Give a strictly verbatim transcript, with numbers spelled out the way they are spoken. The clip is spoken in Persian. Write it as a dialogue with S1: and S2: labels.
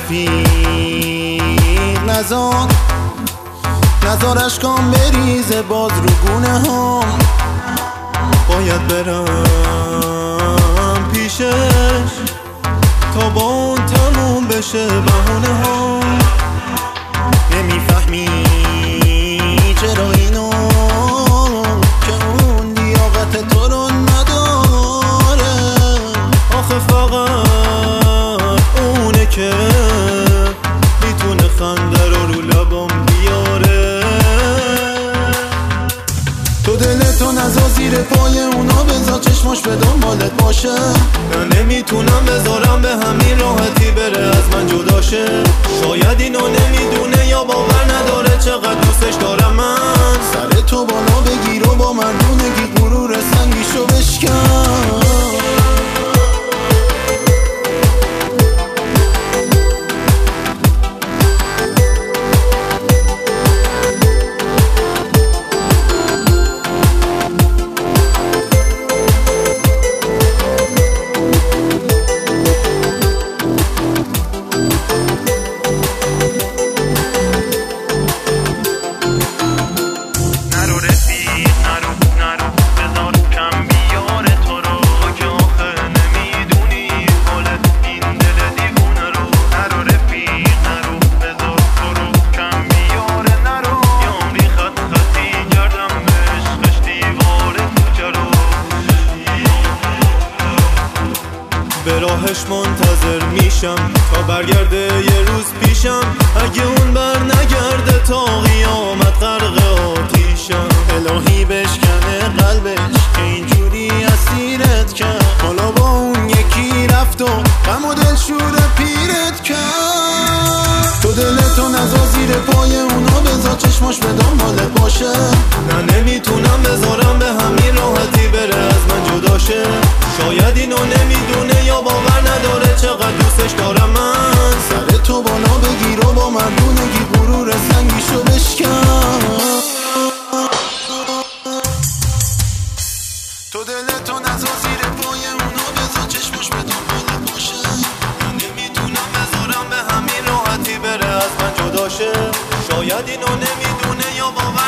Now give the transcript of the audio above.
S1: رفیق نزار نزار اشکام بریزه باز رو گونه ها. باید برم پیشش تا با اون تموم بشه بهونه ها. نمیفهمی چرا اینو که اون لیاقت تو رو نداره. آخه فقط اونه که میتونه خنده رو رو لبام بیاره. تو دلتو نزا زیر پای اونا بذار چشماش به دنبالت باشه. من نمیتونم بذارم به همین راحتی بره از من جداشه. شاید اینو نمیدونه یا باور نداره چقدر دوستش دارم من. سر تو بالا بگیر و با مردونگی غرور سنگیشو بشکن. به راهش منتظر میشم تا برگرده یه روز پیشم. اگه اون بر نگرده تا قیامت غرق آتیشم. الهی بشکنه قلبش که اینجوری اسیرت کرد. حالا با اون یکی رفت و غم و دلشور پیرت کرد. تو دلتو نزا زیر پای اونا بذار چشماش به دنبالت باشه. نه نمیتونم بذارم به همین راحتی بره از من جداشه. شاید اینو نمیدونه یا باور نداره چقدر دوستش دارم من. سر تو بالا بگیر و با مردونگی غرور سنگیشو بشکن. تو دلتو نزا زیر پای اونا بذار چشماش به دنبالت باشه. من نمیتونم بذارم به همین راحتی بره از من جداشه. شاید اینو نمیدونه یا باور